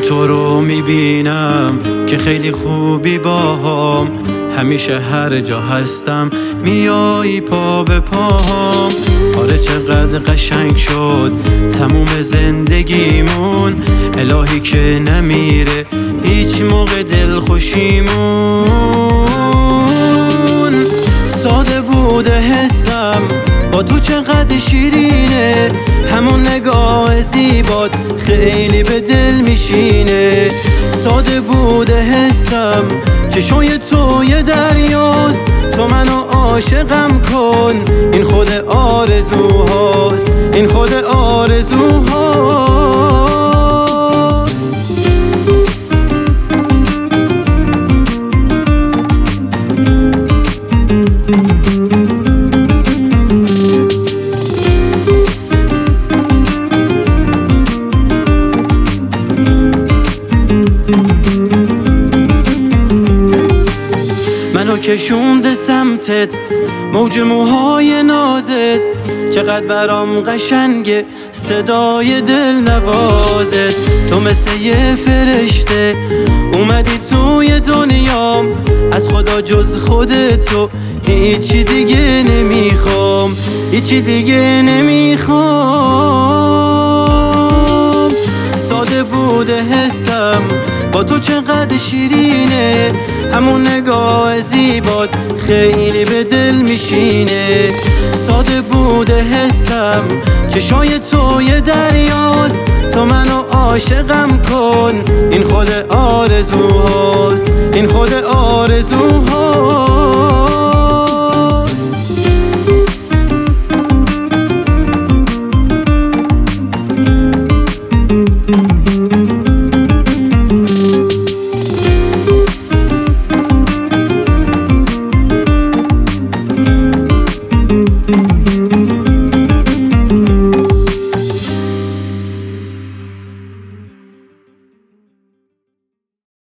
تو رو میبینم که خیلی خوبی باهام، همیشه هر جا هستم میایی پا به پاهام. آره چقدر قشنگ شد تموم زندگیمون، الهی که نمیره هیچ موقع دلخوشیمون. ساده بوده حسم با تو چقدر شیرینه، همون نگاه زیبات خیلی به دل میشینه. ساده بوده حسم چشای تو یه دریاست، تو منو عاشقم کن، این خود آرزوهاست، این خود آرزوهاست. منو کشونده سمتت موج موهای نازت، چقدر برام قشنگه صدای دل نوازت. تو مثل یه فرشته اومدی توی دنیام، از خدا جز خودتو هیچی دیگه نمیخوام، هیچی دیگه نمیخوام. ساده بوده حسم با تو چقدر شیرینه، همون نگاه زیبات خیلی به دل میشینه. ساده بوده حسم چشای تو یه دریاست، تو منو عاشقم کن، این خود آرزوهاست، این خود آرزوهاست.